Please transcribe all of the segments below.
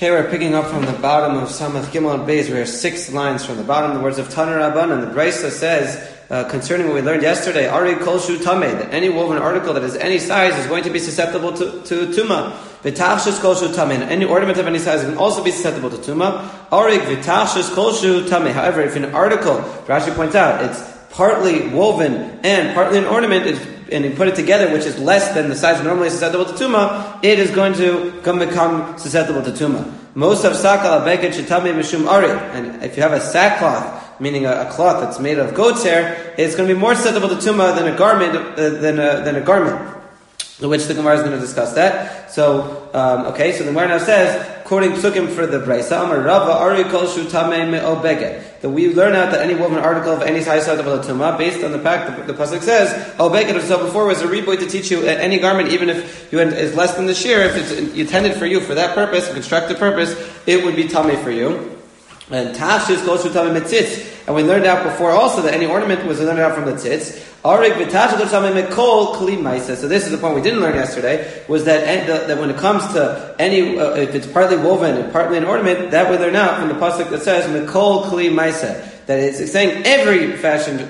Okay, we're picking up from the bottom of Samach Gimel and Beis. We're 6 lines from the bottom. The words of Taner Rabbanan. The Brisa says, concerning what we learned yesterday, Ari Kol Shu Tameh, that any woven article that is any size is going to be susceptible to Tumah. V'tachshus Kol Shu Tameh, any ornament of any size can also be susceptible to Tumah. Ari V'tachshus Kol Shu Tameh. However, if an article, Rashi points out, it's partly woven and partly an ornament, and you put it together, which is less than the size normally susceptible to Tumah, it is going to become susceptible to Tumah. Most of sakal abeket shetame mishum ari, and if you have a sackcloth, meaning a cloth that's made of goat's hair, it's going to be more susceptible to Tumah than a garment, than a garment. Which the Gemara is going to discuss that. So, so the Gemara now says, quoting Psukim for the Brisa, Amar Rava Ari Kol Shu Tameh Me'o Beged, that we learn out that any woven article of any size susceptible to Tumah, based on the fact that the pasuk says, O Beged, as I said before, was a reboy to teach you any garment, even if is less than the shear, if it's intended for you for that purpose, a constructed purpose, it would be Tameh for you. And Tachshis Kol Shu Tameh Metzitz, and we learned out before also that any ornament was learned out from the tzitz. Arik v'tachshis Tameh Mekol Kli Maisa. So this is the point we didn't learn yesterday, was that when it comes to any, if it's partly woven and partly an ornament, that we learn out from the pasuk that says Mekol Kli Maisa, that it's saying any fashioned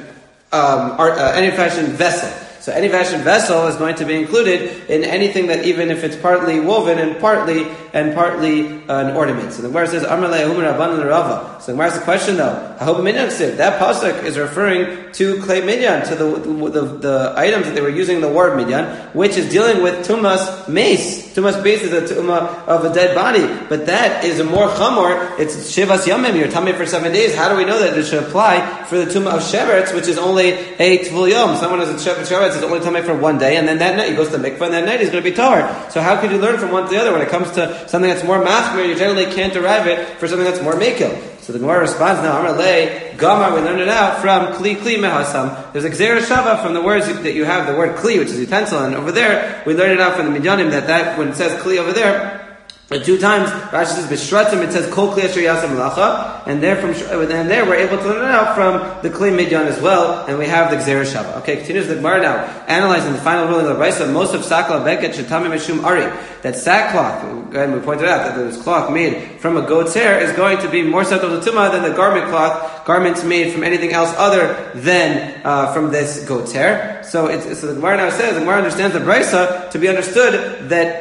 vessel. So any fashioned vessel is going to be included in anything that, even if it's partly woven and partly an ornament. So the Gemara says, Amar le'ehum Rabbanan Rava. So the Gemara asks the question though, Hahob Minyan Ksiv, that pasuk is referring to Klei Midyan, to the items that they were using in the war of Midyan, which is dealing with Tumas Mace. Tumas Mace is a Tumah of a dead body, but that is a more chamor. It's Shivas Yamim, you're Tameh for 7 days. How do we know that it should apply for the Tumah of Sheretz, which is only a Tvul Yom? Someone is a Sheretz is only Tameh for 1 day, and then that night he goes to the mikvah, and that night he's going to be Tahor. So how could you learn from one to the other? When it comes to something that's more machmir, you generally can't derive it for something that's more mekil. So the Gemara responds now, Amar le Gamar, we learned it out from Kli Mehasam. There's a Gzera Shava from the words that you have, the word Kli, which is utensil, and over there, we learned it out from the Midyanim, that when it says Kli over there, 2 times, Rashi says B'shratim, it says Kol Kli Asher Yasam Melacha, and there we're able to learn it out from the Kli Midyan as well, and we have the Gzera Shava. Okay, continues the Gemara now, analyzing the final ruling of the Brisa, most of Sakla Beket Shetame Meshum Ari, that sackcloth, and we pointed out that this cloth made from a goat's hair is going to be more susceptible to Tumah than the garments made from anything else other than from this goat's hair. So the Gemara now says, the Gemara understands the Brisa to be understood that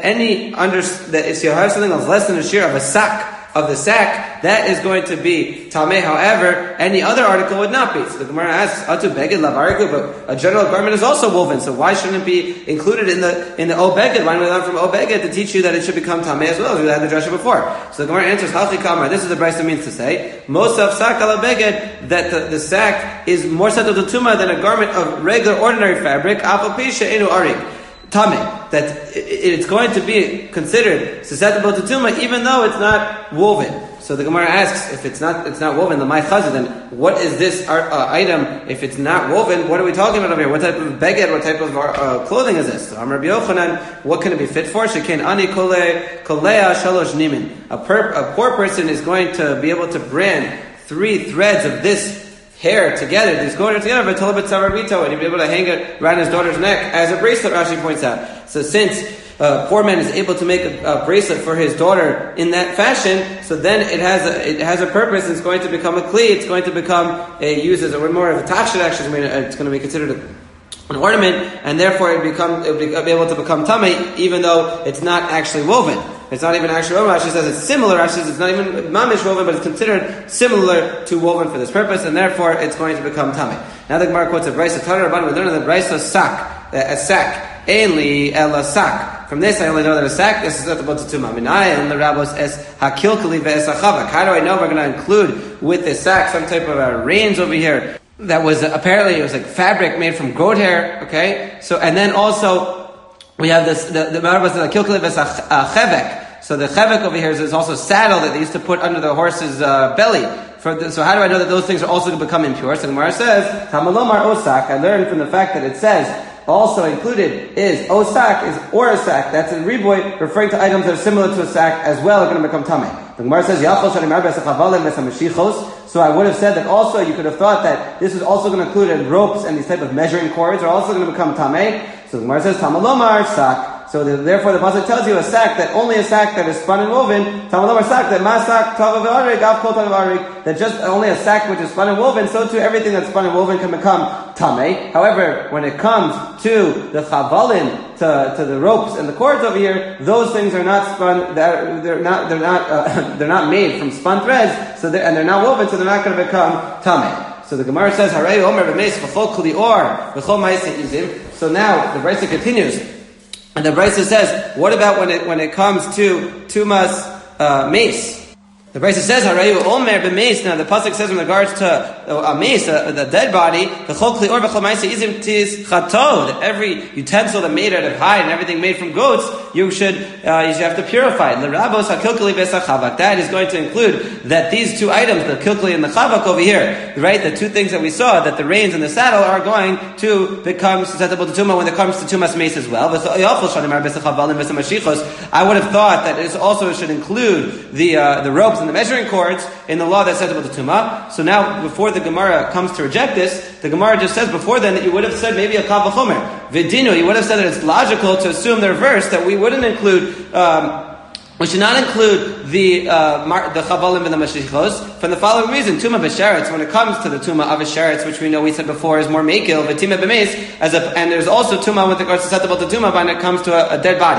that if you have something that's less than a shear of the sack, that is going to be Tameh. However, any other article would not be. So the Gemara asks, Atu Beged Lavarigu, but a general garment is also woven, so why shouldn't it be included in the O Beged? Why don't we learn from O Beged to teach you that it should become Tameh as well, as we had the drasha before? So the Gemara answers, Halchi Kamar, this is the Brisa means to say, most of Sakal Beged, that the sack is more susceptible to Tumah than a garment of regular ordinary fabric, Afal Pisha Inu Arik. Tameh, that it's going to be considered susceptible to Tumah even though it's not woven. So the Gemara asks, if it's not woven, the Mai Chazir, then what is this item if it's not woven? What are we talking about over here? What type of beged, what type of clothing is this? So Amar Rabbi Yochanan, what can it be fit for? Sheken ani kolea shalosh nimin. A poor person is going to be able to brand 3 threads of this hair together, these going together, and he'd be able to hang it around his daughter's neck as a bracelet, Rashi points out. So since a poor man is able to make a bracelet for his daughter in that fashion, so then it has a purpose, it's going to become a kli, it's going to become used as a more of a tachshit, actually, it's going to be considered an ornament, and therefore it will be able to become tameh, even though it's not actually woven. It's not even actually woven. Rashi says it's similar. Rashi says it's not even mamish woven, but it's considered similar to woven for this purpose, and therefore it's going to become tameh. Now the Gemara quotes a Brisa. Taner Rabbanan, we learn in the Brisa a sack. Ainli ela sack. From this, I only know that a sack is susceptible to tumah. Minai and the rabbos es hakilkali ve'es achavak. How do I know we're going to include with this sack some type of reins over here? That was apparently, it was like fabric made from goat hair, okay? So, and then also, we have this, the Marabas, the Kilkali Chevek. So the Chevek over here is also saddle that they used to put under the horse's belly. So how do I know that those things are also going to become impure? So the Gemara says, Tamalomar Osak, I learned from the fact that it says, also included is Osak, is or a sack. That's in Riboy, referring to items that are similar to a sack as well, are going to become Tameh. The Gemara says, so I would have said that also you could have thought that this is also going to include ropes and these type of measuring cords are also going to become Tameh. So the Gemara says, Tamalomar Sak. So therefore the pasuk tells you only a sack that is spun and woven, that just only a sack which is spun and woven, so too everything that's spun and woven can become tamei. However, when it comes to the chavalim, to the ropes and the cords over here, those things are not spun. They're not made from spun threads. And they're not woven, so they're not going to become tamei. So the Gemara says, "Harei Omer b'meis v'chol kli or v'chol ma'aseh izim." So now the Brisa continues, and the Brisa says, "What about when it comes to tumas mace?" The Brisa says, "Harayu omer b'meis." Now the pasuk says in regards to a mace, the dead body, v'chol kli or v'chol ma'aseh izim tis chato. That every utensil that made out of hide and everything made from goats, you should have to purify. L'rabos hakilkali b'sachavak. That is going to include that these two items, the kilkali and the chavak over here, right? The two things that we saw, that the reins and the saddle are going to become susceptible to tumah when it comes to tumas mace as well. I would have thought that it also should include the ropes and the measuring cords in the law that's susceptible to tumah. So now, before the Gemara comes to reject this, the Gemara just says before then that you would have said maybe a kav v'chomer. Vidinu, you would have said that it's logical to assume the reverse, that we wouldn't include, we should not include the chavalim and the mashichos for the following reason. Tumah b'sheretz, when it comes to the tumah of a sheretz, which we know we said before is more mekil, v'timah b'meis, and there's also tumah with regards to susceptible to tumah when it comes to a dead body.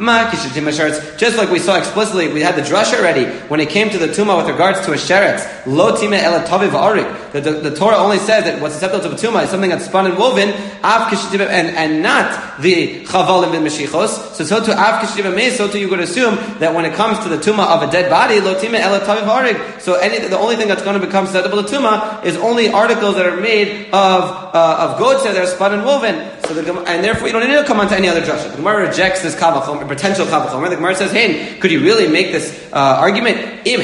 Just like we saw explicitly, we had the drush already, when it came to the tumah with regards to a sheretz, lo timah ela tavi v'arik. The Torah only says that what's susceptible to a tumah is something that's spun and woven, and not the chavalim and mashichos. So to av kishitim b'meis, so to you could assume that when it comes to the tumah of a dead body, lo timah ela tavi v'arik. So the only thing that's going to become susceptible to tumah is only articles that are made of goats that are spun and woven. And therefore you don't need to come on to any other drasha. The Gemara rejects this potential kavachomer. The Gemara says, "Hey, could you really make this argument? If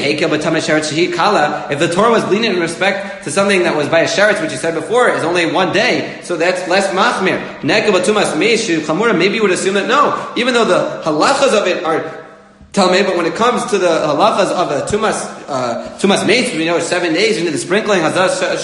the Torah was lenient in respect to something that was by a sheretz, which you said before is only one day, so that's less machmir. Maybe you would assume that no, even though the halachas of it are Talmud, but when it comes to the halachas of a tumas mace, we know it's 7 days into the sprinkling, so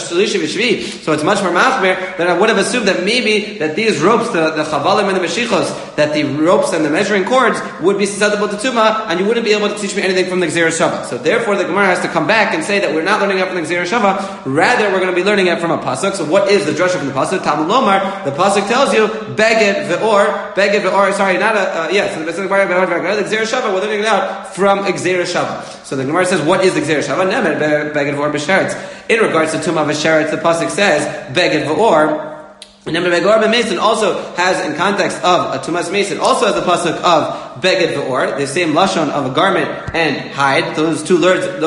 it's much more machmer, then I would have assumed that maybe that these ropes, the chavalim and the mashichos, that the ropes and the measuring cords would be susceptible to tumah, and you wouldn't be able to teach me anything from the Gzeira Shava. So therefore the Gemara has to come back and say that we're not learning it from the Gzeira Shava, rather we're going to be learning it from a pasuk. So what is the drasha from the pasuk? Talmud Lomar, the pasuk tells you, beged ve'or, sorry, not a, so the Gzeira Shava, we're learning out from Gzeira Shava. So the Gemara says, what is the Gzeira Shava? Nemer beged v'or b'sheretz. In regards to tumah v'sheretz, the pasuk says beged v'or. Nemer beged v'or b'meis also has in context of a tumas mason, also has the pasuk of beged v'or, the same lashon of a garment and hide. Those two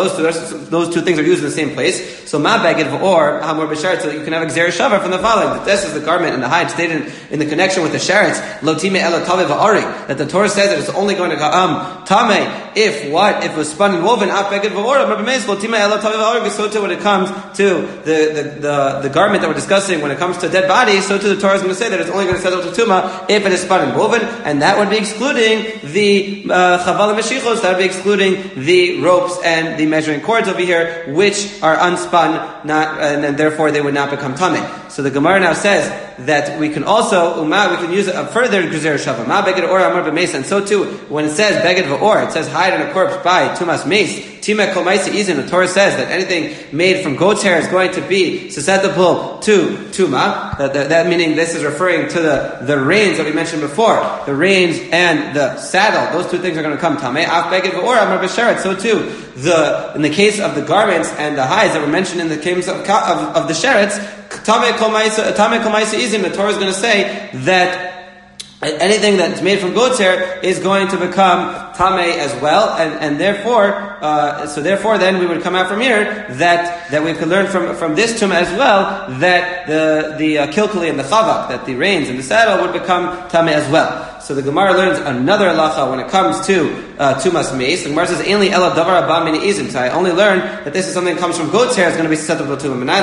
things are used in the same place. So ma beged v'or hamor b'sheretz. So you can have a Gzeira Shava from the following. That this is the garment and the hide stated in the connection with the sheretz. Lo timeh ela tavi v'ari. That the Torah says that it's only going to tameh if it was spun and woven. Af beged v'or hamor b'meis lo timeh ela tavi v'ari. So too when it comes to the garment that we're discussing, when it comes to a dead body, so too the Torah is going to say that it's only going to settle to tumah if it is spun and woven, and that would be excluding the chaval mashichos. That would be excluding the ropes and the measuring cords over here, which are unspun, and therefore they would not become tameh. So the Gemara now says that we can also we can use a further Gzeira Shava. Ma beged or amar b'meis, and so too when it says beged v'or, it says hide on a corpse by tumas mace. Timeh kol ma'aseh izin. The Torah says that anything made from goat's hair is going to be susceptible to tumah. That meaning this is referring to the reins that we mentioned before, the reins and the saddle. Those two things are going to come tameh. Af beged v'or amar b'sheretz. So too in the case of the garments and the hides that were mentioned in the case of the sheretz, tameh kol ma'aseh izin. The Torah is going to say that anything that's made from goat's hair is going to become tameh as well, and therefore then we would come out from here that we could learn from this tumah as well that the kilkuli and the chavak, that the reins and the saddle would become tameh as well. So the Gemara learns another halacha when it comes to tumas mace. The Gemara says, "Ainli ela davar haba min izim." So I only learned that this is something that comes from goat's hair is going to be susceptible to tumah.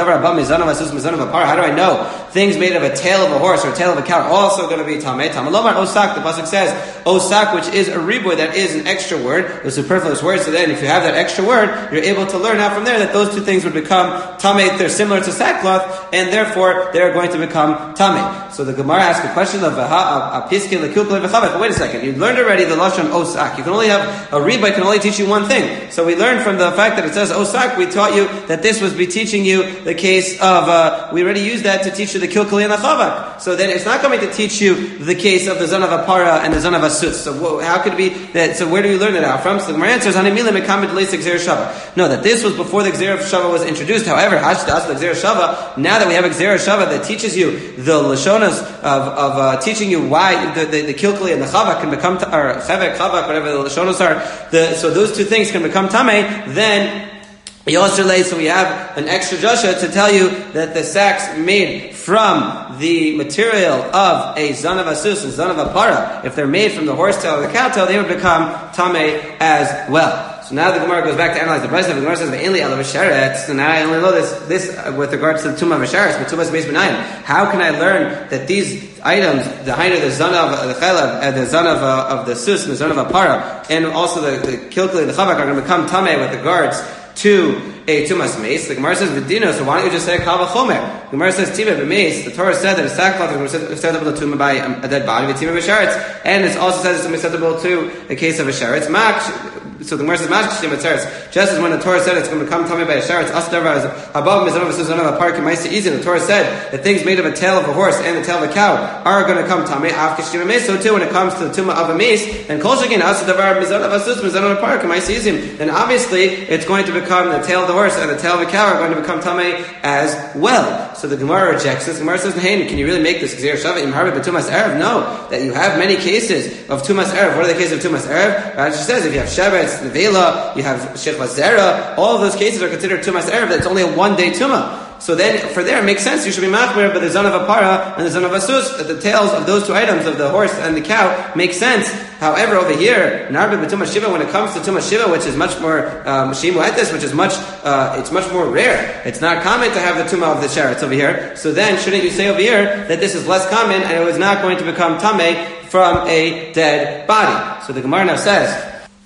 How do I know things made of a tail of a horse or a tail of a cow are also going to be tameh? Tamalomar osak. The pasuk says osak, which is a riboy, that is an extra word, a superfluous word. So then, if you have that extra word, you're able to learn out from there that those two things would become tameh. They're similar to sackcloth, and therefore they are going to become tameh. So the Gemara asks a question of Piskin Lekukle V'Chavak. But wait a second, you learned already the Lashon Osak. You can only have a Riba can only teach you one thing. So we learned from the fact that it says Osak, we taught you that this was be teaching you the case of, we already used that to teach you the Kilkuli and the Chavak. So then it's not going to teach you the case of the Zon of a Para and the Zon of a Sus. So how could it be that, so where do you learn it out from? So the Gemara answers, no, that this was before the Gzera of Shava was introduced. However, Hashdas the Gzera Shava, now that we have a Gzera Shava that teaches you the Lashonas of teaching you why the Kilkuli and the Chavak can become, or Chavak, whatever the Lashonas are, so those two things can become Tameh, then so we have an extra Joshua to tell you that the sacks made from the material of a Zon of a Sus and Zon of a Para, if they're made from the horse tail or the cow tail, they would become Tameh as well. So now the Gemara goes back to analyze the Brisa. The Gemara says, "Ve'enli ala v'sheretz." So now I only know this with regards to the Tumah v'sheretz, but Tumah's based benayim. How can I learn that these items, the Hainu, the Zon of the Chelav, and the Zon of the Sus, and the Zon of a Para, and also the Kilkuli, the Chavak, are going to become Tameh with regards to a Tumas Mace? The Gemara says, "V'dino." So why don't you just say Kal V'chomer? The Gemara says, "Tima b'mace." The Torah said that a sackcloth is acceptable to Tumah by a dead body. V'tima b'sheretz, and it also says it's acceptable to a case of a sheretz. So the Gemara says, just as when the Torah said it's going to become Tameh by a sheretz, above Mizanov Mizanov Park and Maisa Izin, the Torah said that things made of a tail of a horse and the tail of a cow are going to come Tameh. Afkishtim Mace. So too when it comes to the Tumah of a mace, and Kol Shekin Asadavar Mizanov Asus Mizanov Park and Maisa Izin, then obviously it's going to become the tail of the horse and the tail of a cow are going to become Tameh as well. So the Gemara rejects this. The Gemara says, "Hey, can you really make this Gzera Shava im Harbe b'Tumas Erev?" No, that you have many cases of Tumas Erev. What are the cases of Tumas Erev? Rashi says if you have Shevetz, Nevela, you have Shechva Zera, all of those cases are considered Tumas Erev. It's only a 1-day Tumah. So then, for there, it makes sense. You should be machmir, but the Zon of a Para and the Zon of a Sus, that the tails of those two items, of the horse and the cow, make sense. However, over here, Narbe b'Tumas Shiva, when it comes to Tumas Shiva, which is much more Shimu Etes, which is it's much more rare. It's not common to have the Tumah of the Sheretz over here. So then, shouldn't you say over here that this is less common and it was not going to become Tameh from a dead body? So the Gemara now says,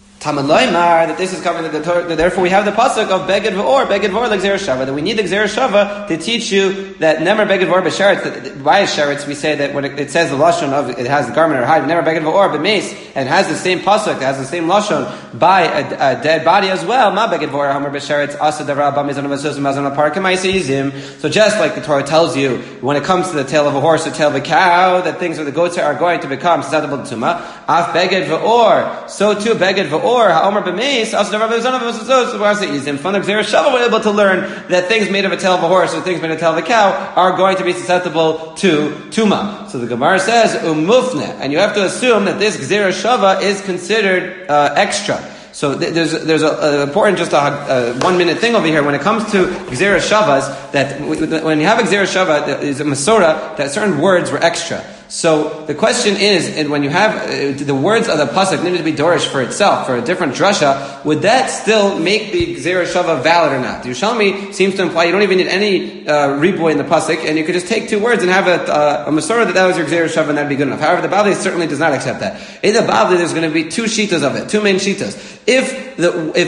that this is covered, therefore we have the pasuk of Beged V'or like Gzera Shava, that we need the Gzera Shava to teach you that never Beged V'or b'sheretz. Why is sheretz? We say that when it says the lashon of it has the garment or hide, never Beged V'or b'meis, and it has the same pasuk, it has the same lashon by a dead body as well. Ma Beged V'or hamer b'sheretz asa davra b'mizan v'sus mazan apar k'maisizim. So just like the Torah tells you, when it comes to the tail of a horse or tail of a cow, that things with the goats are going to become susceptible to tumah. Af Beged V'or, so too Beged V'or. Ha'omer b'meis, also the Rabbi Zon of a Sus. From the Gzera Shava, we're able to learn that things made of a tail of a horse or things made of a tail of a cow are going to be susceptible to Tuma. So the Gemara says, Umufne, and you have to assume that this Gzera Shava is considered extra. So there's an important, just a 1-minute thing over here. When it comes to Gzera Shavas, that when you have a Gzera Shava, there is a Masorah that certain words were extra. So the question is, and when you have the words of the pasuk needed to be dorish for itself, for a different drasha, would that still make the Gzera Shava valid or not? The Yerushalmi seems to imply you don't even need any riboy in the pasuk, and you could just take two words and have a Masorah that was your Gzera Shava, and that'd be good enough. However, the Bavli certainly does not accept that. In the Bavli, there's going to be two shitas of it, two main shitas. If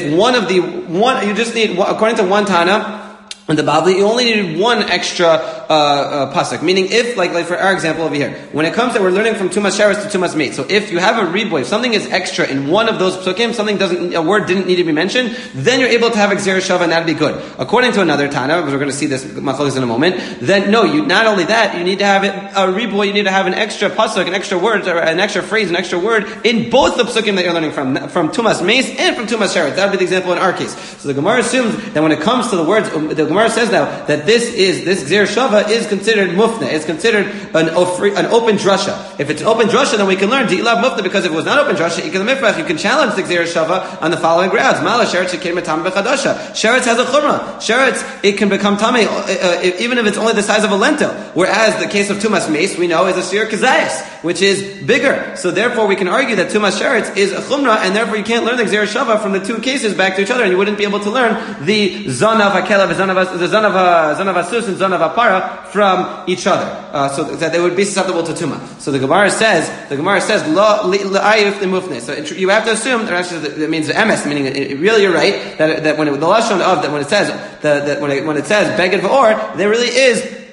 you just need, according to one Tana, in the Bavli, you only needed one extra pasuk. Meaning, if, like for our example over here, when it comes to, we're learning from Tumas Sheretz to Tumas Meat. So if you have a riboy, if something is extra in one of those psukim, a word didn't need to be mentioned, then you're able to have a Gzera Shava and that'd be good. According to another Tana, we're going to see this machlokes in a moment, then no, not only that, you need to have a riboy, you need to have an extra pasuk, an extra word, or an extra phrase, an extra word in both the psukim that you're learning from Tumas Meat and from Tumas Sheretz. That would be the example in our case. So the Gemara assumes that when it comes to the words, the Gemara says now that this Gzera Shava is considered mufna. It's considered an open drasha. If it's an open drasha, then we can learn di'ilav mufna, because if it was not open drasha, you can challenge the Gzera Shava on the following grounds. Mala sheretz shekein tam bechadasha. Sheretz has a chumrah. Sheretz, it can become tamei even if it's only the size of a lentil. Whereas the case of tumas mace, we know, is a shir kazayas, which is bigger. So therefore, we can argue that tumas sheretz is a chumrah, and therefore you can't learn the Gzera Shava from the two cases back to each other, and you wouldn't be able to learn the zon of hakelav, the zon of a sus and zon of a para from each other, so that they would be susceptible to tumah. So the Gemara says lo ayif the mufne. So you have to assume that means the emes, meaning really you're right that when the lashon of that when it says that when it says beged v'or, there really is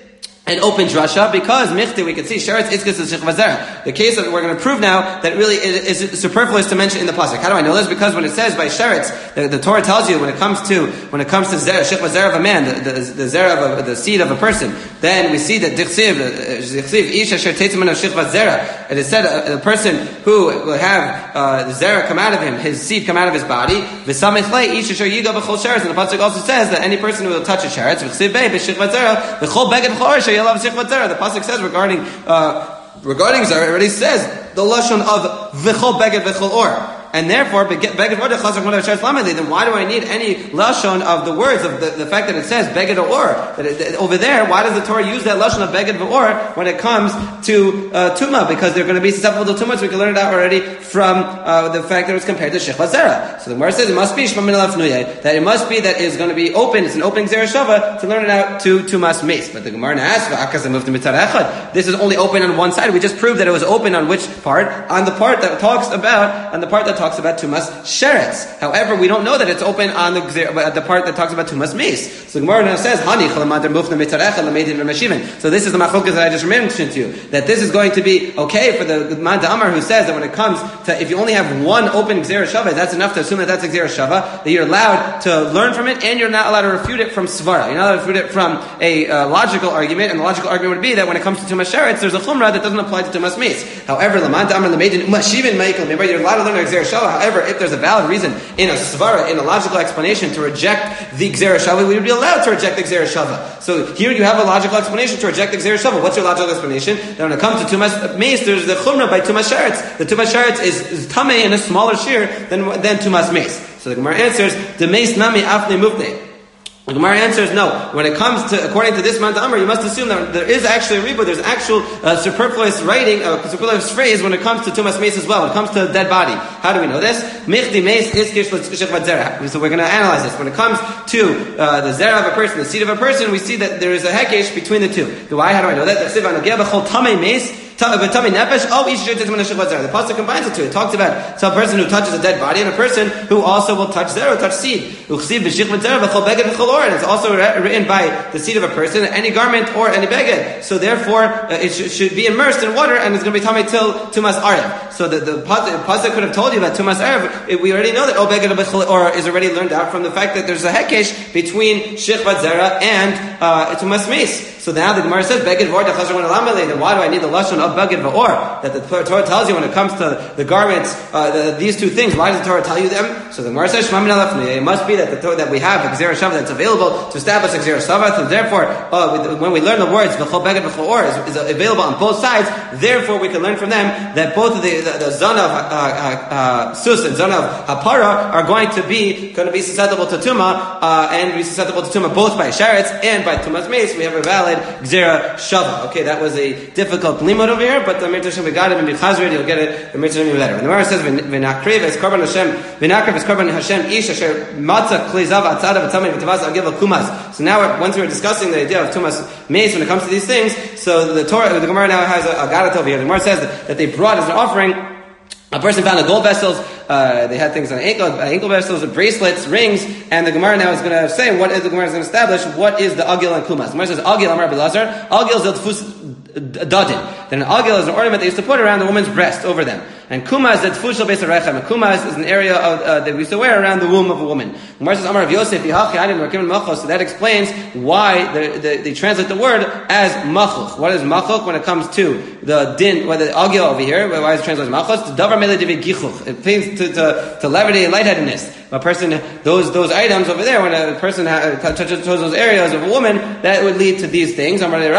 an open drasha, because michti, we can see sheretz itzkes is shechva zera. The case that we're going to prove now that really is superfluous to mention in the pasuk. How do I know this? Because when it says by sheretz, the Torah tells you when it comes to zera, shechva zera of a man, the zera of the seed of a person, then we see that dichsiv ish asher tetzim min shechva zera. It is said a person who will have the zera come out of him, his seed come out of his body. V'samech lei ish asher yiga b'chol sheretz. And the pasuk also says that any person who will touch a sheretz, v'chsiv bei b'shechva zera, v'chol beged v'chol the pasuk says regarding Zara, it already says the lashon of v'chol beged v'chol or. And therefore, then why do I need any lashon of the words of the fact that it says beged or? Over there, why does the Torah use that lashon of beged or when it comes to tumah? Because they're going to be susceptible to tumah, so we can learn it out already from the fact that it's compared to shechva zera. So the Gemara says it must be that it must be that it's going to be open. It's an open zera shava to learn it out to tumas meis. But the Gemara asks, this is only open on one side. We just proved that it was open on which part? On the part that talks about tumas sheretz. However, we don't know that it's open on the part that talks about tumas meis. So the Gemara now says, so this is the machlokas that I just mentioned to you, that this is going to be okay for the man Amar who says that when it comes to, if you only have one open gzera shava, that's enough to assume that that's a gzera shava, that you're allowed to learn from it, and you're not allowed to refute it from svara. You're not allowed to refute it from a logical argument, and the logical argument would be that when it comes to tumas sheretz, there's a chumrah that doesn't apply to tumas meis. However, you're allowed to learn a gzera shava. However, if there's a valid reason in a svara, in a logical explanation to reject the gzera shava, we would be allowed to reject the gzera shava. So here you have a logical explanation to reject the gzera shava. What's your logical explanation? That when it comes to tumas meis, there's the chumrah by tumas sheretz. The tumas sheretz is tamei in a smaller shear than tumas meis. So the Gemara answers, the meis nami afne mufne. The Gemara answers no. When it comes to, according to this man Amar, you must assume that there is actually a ribud, there's actual superfluous writing, superfluous phrase when it comes to tumas meis as well, when it comes to a dead body. How do we know this? Michti meis iskish l'shechvat zera. So we're going to analyze this. When it comes to the zera of a person, the seed of a person, we see that there is a hekesh between the two. Why? How do I know that? The pasuk combines the two. It talks about a person who touches a dead body and a person who also will touch zera, touch seed. And it's also written by the seed of a person, any garment or any beged. So therefore, it should be immersed in water, and it's going to be tamei till tumas arev. So the pasuk could have told you that tumas arev, we already know that beged or is already learned out from the fact that there's a hekesh between shechvat zera and tumas meis. So now the Gemara says, Beged v'or dechazar when alamele, then why do I need the lashon of Beged v'or? That the Torah tells you when it comes to the garments, these two things, why does the Torah tell you them? So the Gemara says, Shema min alafnei, it must be that we have a gzera shava that's available to establish a gzera shava, so therefore, when we learn the words, v'chol Beged v'chol or is available on both sides, therefore we can learn from them that both of the zon of sus and zon of hapara are going to be susceptible to tumah, and be susceptible to tumah both by sheretz and by tumas meis. We have a valid gzera shava. Okay, that was a difficult limud over here, but the Mitzvah we got it, and B'chazred you'll get it, the Mitzvah will be better. And the Gemara says, V'nakriv es korban Hashem ish asher matzah klei zav atzada v'tamei v'tavas agil v'kumas. So now, once we were discussing the idea of tumas meis when it comes to these things, so the Gemara now has a garat over here. The Gemara says that they brought as an offering, a person found a gold vessels, they had things on ankle vessels, bracelets, rings, and the Gemara now is going to say, what is the Gemara is going to establish, what is the agil and kumas. The Gemara says, agil, Amar Bilazar, agil is the tfus dadin. Then an agil is an ornament they used to put around the woman's breast, over them. And kumaz, that's fushal beis harechem. And kumaz is an area that we used to wear around the womb of a woman. The Gemara says, Amar of Yosef, so that explains why they translate the word as machuch. What is machuch when it comes to the din, the agil over here? Why is it translated machuch? The davar mele divid gichuch. It means to levity and lightheadedness. A person, those items over there, when a person touches those areas of a woman, that would lead to these things.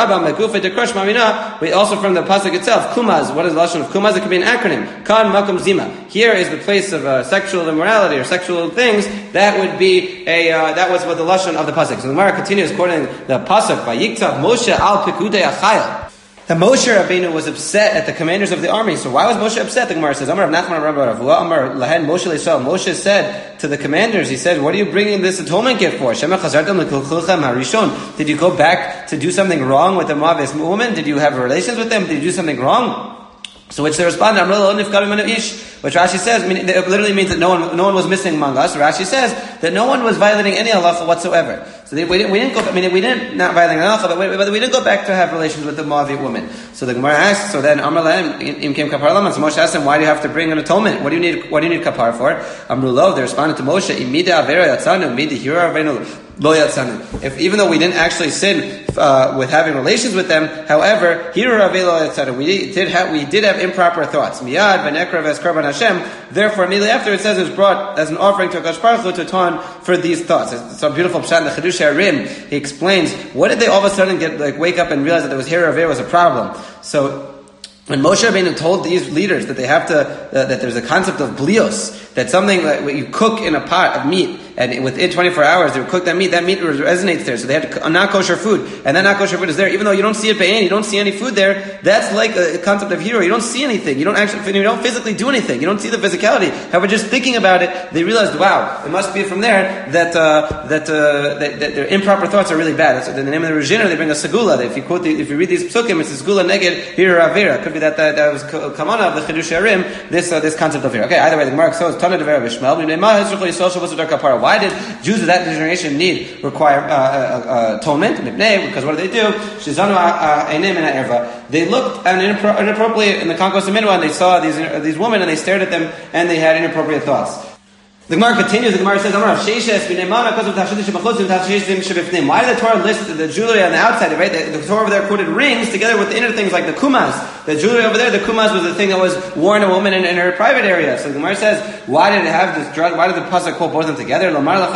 But also from the pasuk itself, kumaz. What is the lashon of kumaz? It could be an acronym. Kan makom zima. Here is the place of sexual immorality or sexual things. That would be that was what the lashon of the pasuk. So the Gemara continues quoting the pasuk by Yiktav Moshe al Pekudei Achayil. That Moshe Rabbeinu was upset at the commanders of the army. So why was Moshe upset? The Gemara says, Amar Rav Nachman Rabbi Ravua, Amar Lahen Moshe Leisrael. Moshe said to the commanders, he said, what are you bringing this atonement gift for? Shema chazartam l'kulchem harishon. Did you go back to do something wrong with the Moabite woman? Did you have relations with them? Did you do something wrong? So which they responded, which Rashi says, it literally means that no one was missing among us. Rashi says that no one was violating any halacha whatsoever. So we didn't not violating halacha, but we didn't go back to have relations with the Moabite woman. So the Gemara asks, so then Amar Lahem im came kapar laman. So Moshe asked him, why do you have to bring an atonement? What do you need kapar for? Amru lo, they responded to Moshe, imida avera yatzanu, imida hira avenu. If even though we didn't actually sin with having relations with them, however, we did have improper thoughts. Miyad v'nekra v'eskarban Hashem. Therefore, immediately after it says it was brought as an offering to Hakadosh Baruch Hu to atone for these thoughts. It's a beautiful pshat in the Chidush HaRim. He explains, what did they all of a sudden wake up and realize that there was hira avera was a problem? So when Moshe Rabbeinu told these leaders that they have to, that there's a concept of blios, that something that you cook in a pot of meat, and within 24 hours they would cook that meat resonates there, so they have to not kosher food, and that not kosher food is there, even though you don't see it paying, you don't see any food there, that's like a concept of hero. You don't see anything, you don't physically do anything, you don't see the physicality. However, just thinking about it, they realized, wow, it must be from there that their improper thoughts are really bad. So in the name of the Rejiner, they bring a segula. If you read these psukim, it's a segula neged hira avera. Could be that was kamana of the Chidush HaRim, this concept of hira. Okay, either way, the Gemara says Tana Devera Bishmael. Why did Jews of that generation require atonement? Because what did they do? They looked inappropriately in the conquest of Minwa, and they saw these women, and they stared at them, and they had inappropriate thoughts. The Gemara continues. The Gemara says, "Why did the Torah list the jewelry on the outside? Right, the Torah over there quoted rings together with the inner things like the kumas. The jewelry over there, the kumas was the thing that was worn a woman in her private area. So the Gemara says, why did it have this drug? Why did the pasuk quote both of them together?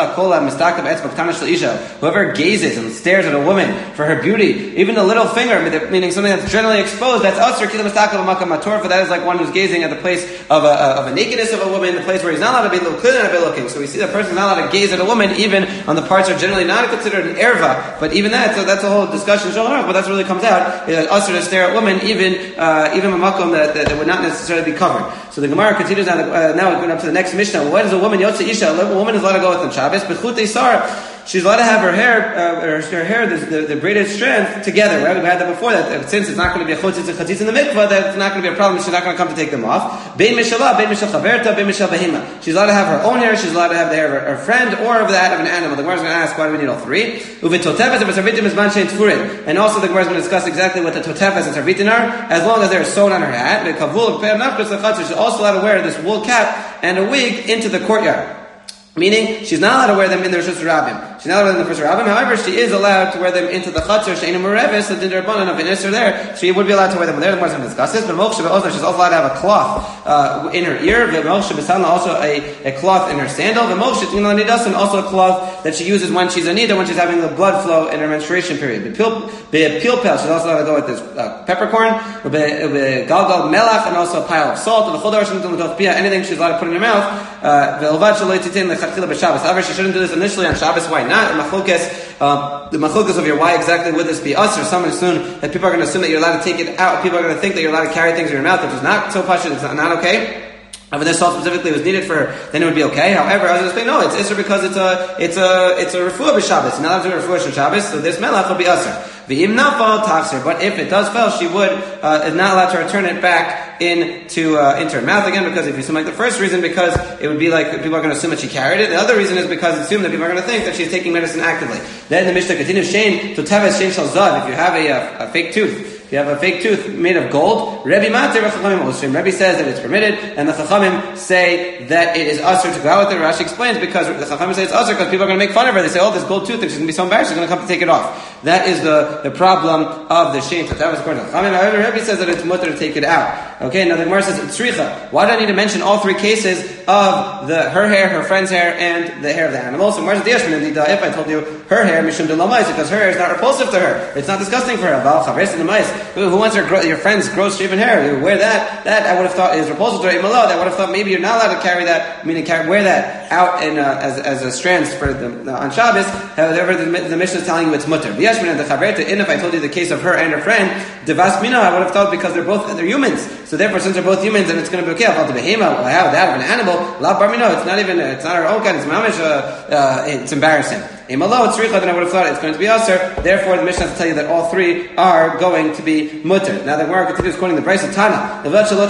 Whoever gazes and stares at a woman for her beauty, even the little finger, meaning something that's generally exposed, that's usher kila mistakav makamator. For that is like one who's gazing at the place of a nakedness of a woman, the place where he's not allowed to be clearly not be looking. So we see that person is not allowed to gaze at a woman, even on the parts that are generally not considered an erva. But even that, so that's a whole discussion. But that's what really comes out is that usher to stare at women, even a makom that would not necessarily be covered. So the Gemara continues now we're going up to the next Mishnah. What is a woman? Yotze Isha. A woman is allowed to go with on Shabbos, but Chutei Sar. She's allowed to have her hair, the braided strand together. We had that before. That since it's not going to be a chutzitz and chatzitz in the mikvah, that's not going to be a problem. She's not going to come to take them off. Bein mishalah, bein mishal chaverta, bein mishal behima. She's allowed to have her own hair. She's allowed to have the hair of her friend or of that of an animal. The Gemara is going to ask, why do we need all three? And also the Gemara is going to discuss exactly what the totefes and sarvitin are, as long as they're sewn on her hat. She's also allowed to wear this wool cap and a wig into the courtyard. Meaning, she's not allowed to wear them in the Rishus Rabbim. She's not allowed to wear them in the Rishus Rabbim. However, she is allowed to wear them into the Chatzor, She'enu Mereves, the Din Derbanan of Inisr there. She would be allowed to wear them there. The Gemara is going to discuss this. But she's also allowed to have a cloth in her ear. Also a cloth in her sandal. And also a cloth that she uses when she's anida, when she's having the blood flow in her menstruation period. She's also allowed to go with this peppercorn, galgal melach, and also a pile of salt. Anything she's allowed to put in her mouth. However, she shouldn't do this initially on Shabbos. Why not? The machlokas of why exactly would this be us, or someone assume that people are going to assume that you're allowed to take it out. People are going to think that you're allowed to carry things in your mouth, which is not so pashut. It's not okay. If this salt specifically was needed for her, then it would be okay. However, I was going to say, no, it's Isser because it's a refuah b'Shabbos. You're not allowed to do a refuah Shabbos, so this melach will be Isser. V'im nafal tachser. But if it does fail, she would is not allowed to return it back into her mouth again, because if you assume like the first reason, because it would be like people are going to assume that she carried it. The other reason is because it's assumed that people are going to think that she's taking medicine actively. Then the Mishnah continues, Shein to teves shein shal zav. If you have a fake tooth. If you have a fake tooth made of gold, Rebbe Mater v'Chachamim Osrim. Rebbe says that it's permitted, and the Chachamim say that it is usher to go out with it. Rashi explains because the Chachamim say it's usher because people are going to make fun of her. They say, oh, this gold tooth, she's going to be so embarrassed, she's going to come to take it off. That is the problem of the shein. That was according to the Chachamim. However, Rebbe says that it's mutter to take it out. Okay, now the Gemara says, it's tzricha. Why do I need to mention all three cases of her hair, her friend's hair, and the hair of the animal? So where's the Yeshman? If I told you her hair, Mishum de Lamais, because her hair is not repulsive to her. It's not disgusting for her. Who wants your friend's gross shaven hair? You wear that I would have thought is repulsive to her. I would have thought maybe you're not allowed to carry that, meaning wear that out in as a strands for on Shabbos. However, the Mishnah is telling you it's mutter. If I told you the case of her and her friend, Devasmina, I would have thought because they're humans. So therefore, since they're both humans, and it's going to be okay. I'll the behema. Well, I have that of an animal. La barmino. It's not our own kind. It's mamish. It's embarrassing. Imalo, it's richa. Then I would have thought it's going to be aser. Therefore, the Mishnah has to tell you that all three are going to be mutter. Now the Gemara continues quoting the Brisa Tana.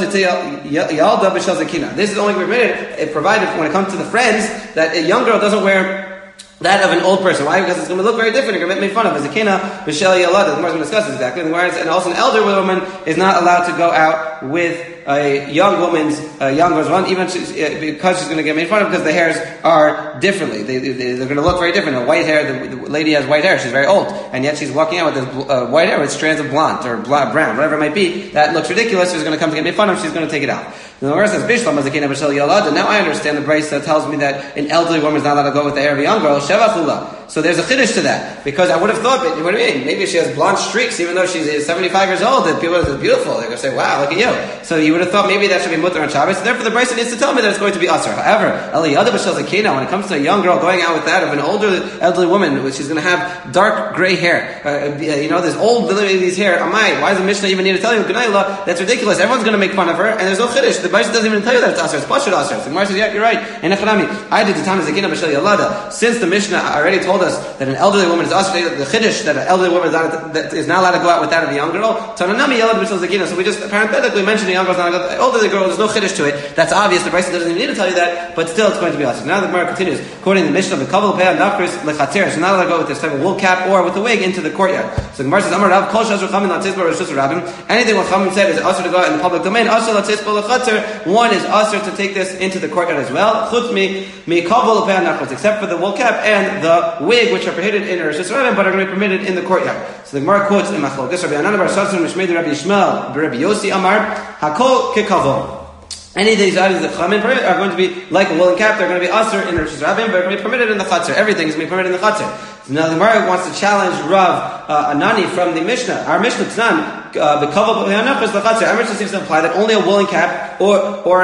This is only permitted provided when it comes to the friends that a young girl doesn't wear that of an old person. Why? Because it's going to look very different. You're going to make fun of. As a kina, Michelle Yalada. The Gemara is going to discuss this exactly. And also an elder woman is not allowed to go out with a young woman's young girl's one, even because she's going to get made fun of because the hairs are differently. They're going to look very different. A white hair, the lady has white hair. She's very old, and yet she's walking out with this white hair with strands of blonde or brown, whatever it might be. That looks ridiculous. She's going to come to get made fun of. She's going to take it out. The Gemara says, "Bishlam azakina b'shel yalad." Now I understand the Brisa that tells me that an elderly woman is not allowed to go with the hair of a young girl. Shevachula. So there's a chiddush to that because I would have thought, but what do you mean? Maybe she has blonde streaks, even though she's 75 years old. And people are beautiful. They're going to say, "Wow, look at you." So you would have thought maybe that should be mutter on Shabbos. So therefore, the Brisa needs to tell me that it's going to be asr. However, eliyada b'shel zakina, when it comes to a young girl going out with that of an older elderly woman, she's going to have dark gray hair. This old lady's hair. Amai, why does the Mishnah even need to tell you? That's ridiculous. Everyone's going to make fun of her, and there's no chiddush. The Brisa doesn't even tell you that it's asr. It's pashut asr. So the Gemara says, "Yeah, you're right." And I did the time zakina b'shel yalada. Since the Mishnah already told us that an elderly woman is asr, the chiddush that an elderly woman is not allowed to go out with that of a young girl. Tananami yalad b'shel zakina. So we just parenthetically mentioned the young girl's not allowed to go. Older girl, there's no chiddush to it. That's obvious. The Brisa doesn't even need to tell you that, but still it's going to be asr. Now the Gemara continues. According to the Mishnah, the kabel pei nafkris lechatzer. So not allowed to go with this type of wool cap or with the wig into the courtyard. So the Gemara says, Amar Rav kol shazur chamin latzisbar rishus rabim. Anything what Chamin said is asr to go out in the public domain. Asr latzisbar lechatzer. One is asr to take this into the courtyard as well. Chutz mi kabel pei nafkris, except for the wool cap and the wig, which are prohibited in rishus rabim, but are going to be permitted in the courtyard. So the Gemara quotes in Machlokes Rabbi Hanan bar Sasson Mishmei Rabbi Yishmael Rabbi Yossi Amar Hakol kekavon. Any of these items that Chamin permit are going to be like a woolen cap. They're going to be asr in Rishus Rabim, but they're going to be permitted in the Chatzar. Everything is going to be permitted in the Chatzar. So now the Gemara wants to challenge Rav Anani from the Mishnah. Our Mishnah Tznan, the Kaval B'Yanachas the Chatzar. Our Mishnah seems to imply that only a woolen cap or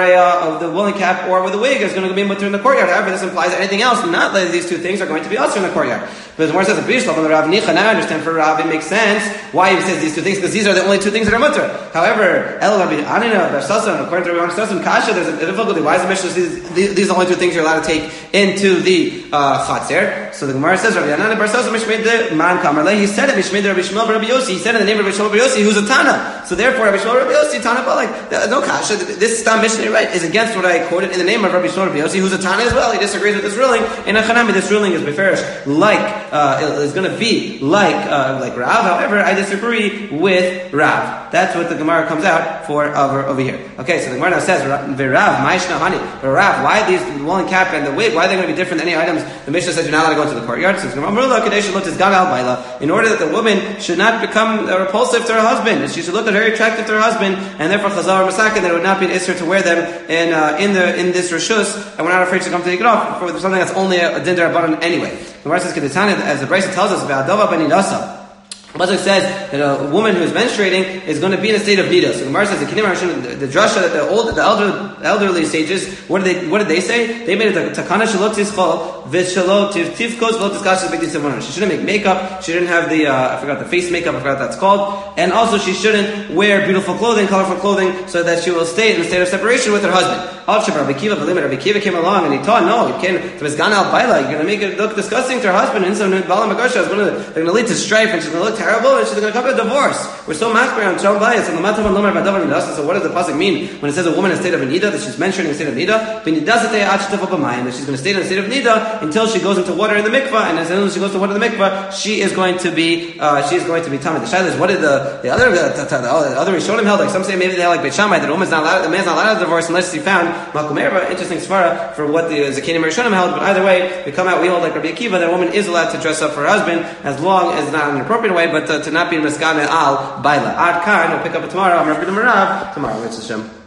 the woolen cap or with a wig is going to be mutter in the courtyard. However, this implies that anything else, not like these two things, are going to be asr in the courtyard. But the Gemara says, "B'Yishlav and Rav Nicha." Now I understand for Rav it makes sense why he says these two things because these are the only two things that are mutter. However, El Rabbi Anina Bar Sasson, according to Rabbi Sasson, Kasha, there's a difficulty. Why is the Mishnah these are the only two things you're allowed to take into the Chatzar? So the Gemara says, Rabbi Anina Bar Sasson Mishmei de Man Kamarle. He said it Mishmei de Rabbi Shmuel Rabbi Yossi. He said it in the name of Rabbi Shmuel Rabbi Yossi, who's a Tana. So therefore, Rabbi Shmuel Rabbi Yossi Tana, but no Kasha. This Stam Mishnah, right, is against what I quoted in the name of Rabbi Shmuel Rabbi Yossi, who's a Tana as well. He disagrees with this ruling. In Achanami, this ruling is beferish is going to be like Rav. However, I disagree with Rav. That's what the Gemara comes out for over here. Okay, so the Gemara now says, "V'Rav, ma'ishna hani." But Rav, why these the woolen cap and the wig? Why are they going to be different than any items? The Mishnah says you're not allowed to go into the courtyard. So in order that the woman should not become repulsive to her husband, she should look very attractive to her husband, and therefore chazar masakin, that it would not be an isser to wear them in this rishus, and we're not afraid to come to take it off for something that's only a din derabanan anyway. The Gemara says, as the Brisa tells us about Adava ben Nidasa. Pasuk says that a woman who is menstruating is going to be in a state of nida. So the Gemara says the drasha that the elderly sages, what did they say? They made it takana shalot tischol v'shalot tivkos v'lo tiskashes b'gdei tzavona. She shouldn't make makeup. She didn't have the face makeup. I forgot what that's called. And also she shouldn't wear beautiful clothing, colorful clothing, so that she will stay in a state of separation with her husband. Rabbi Kiva came along and he taught, no, you can't. You're going to make it look disgusting to her husband. And so they're going to lead to strife, and she's going to look terrible, and she's going to come to a divorce. We're so machmir on Shalom Bayis. So what does the pasuk mean when it says a woman in a state of nida, that she's mentioning a state of nida? That she's going to stay in a state of nida until she goes into water in the mikvah, and as soon as she goes to water in the mikvah, she is going to be tamid. The shaila is, what did the other Rishonim held? Like some say maybe they held like Beit Shammai, that the man's not allowed to divorce unless he found Makom Erba. Interesting svara for what the Zakenim Rishonim held, but either way, we come out, we hold like Rabbi Akiva, that a woman is allowed to dress up for her husband as long as not in an appropriate way, but to not be Meskane al Baila. Ad Kan, we'll pick up it tomorrow. I'm Rabbi Marav tomorrow. It's Hashem.